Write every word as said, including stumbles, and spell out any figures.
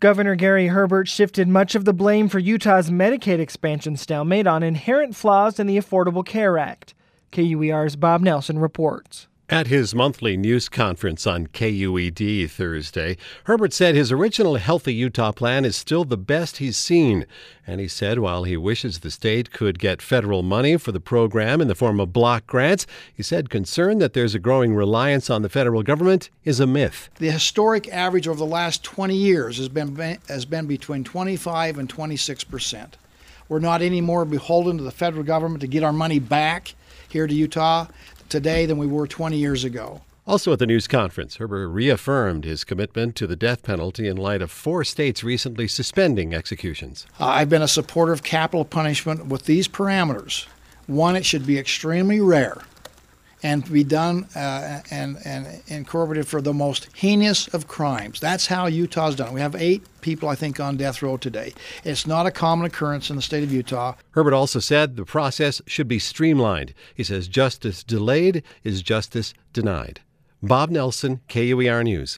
Governor Gary Herbert shifted much of the blame for Utah's Medicaid expansion stalemate on inherent flaws in the Affordable Care Act. K U E R's Bob Nelson reports. At his monthly news conference on K U E D Thursday, Herbert said his original Healthy Utah plan is still the best he's seen. And he said while he wishes the state could get federal money for the program in the form of block grants, he said concern that there's a growing reliance on the federal government is a myth. The historic average over the last twenty years has been, has been between twenty-five and twenty-six percent. We're not any more beholden to the federal government to get our money back here to Utah today than we were twenty years ago. Also at the news conference, Herbert reaffirmed his commitment to the death penalty in light of four states recently suspending executions. Uh, I've been a supporter of capital punishment with these parameters. One, it should be extremely rare and be done uh, and, and incorporated for the most heinous of crimes. That's how Utah's done it. We have eight people, I think, on death row today. It's not a common occurrence in the state of Utah. Herbert also said the process should be streamlined. He says justice delayed is justice denied. Bob Nelson, K U E R News.